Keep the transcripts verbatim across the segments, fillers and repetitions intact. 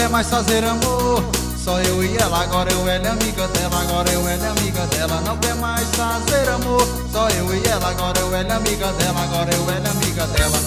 quer mais fazer amor, só eu e ela. Agora eu, ela é amiga dela. Agora eu, ela é amiga dela. Não quer mais fazer amor, só eu e ela. Agora eu, ela é amiga dela. Agora eu, ela é amiga dela.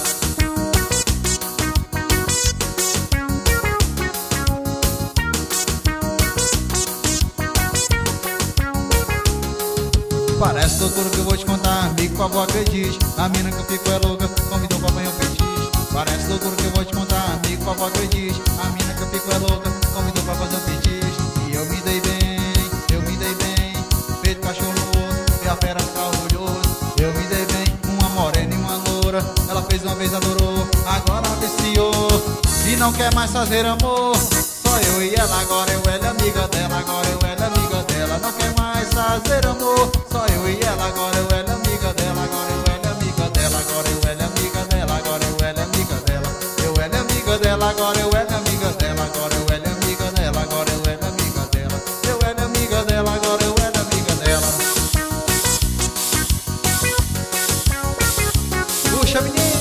Parece loucura que eu vou te contar, amigo, por favor acredite. A mina que eu fico é louca, convidou pra banho fetiche. Parece loucura que eu vou te contar, amigo, por favor acredite. A mina que eu fico é louca, convidou pra fazer um fetiche. E eu me dei bem, eu me dei bem, feito cachorro no osso, e a fera fica orgulhoso. Eu me dei bem, uma morena e uma loura. Ela fez uma vez, adorou, agora viciou e não quer mais fazer amor, só eu e ela. Agora eu, ela é amiga dela. Agora eu, ela é amiga dela. Não quer mais fazer amor, só eu e ela. Agora eu, ela é amiga dela. Agora eu, ela é amiga dela. Agora eu, ela é amiga dela. Agora eu, ela é amiga dela. Eu, ela é amiga dela. Agora eu, ela é amiga dela. Agora eu, ela é amiga dela. Agora eu, ela é amiga dela. Eu, ela é amiga dela. Agora eu, ela é amiga dela. Puxa, menino.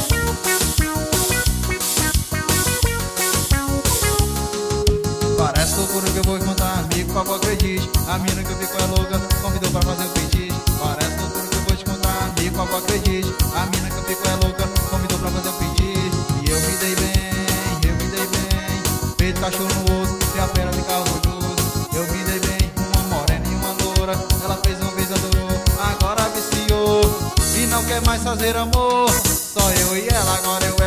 Parece loucura que eu vou contar, amigo, por favor acredite. A mina que eu fico é louca, convidou pra fazer um fetiche. Parece loucura que eu vou te contar, amigo, por favor acredite. A mina que eu fico é louca, convidou pra fazer um fetiche. E eu me dei bem, eu me dei bem, feito cachorro no osso, e a fera fica orgulhoso. Eu me dei bem, uma morena e uma loura. Ela fez uma vez, adorou, agora viciou e não quer mais fazer amor, só eu e ela. Agora eu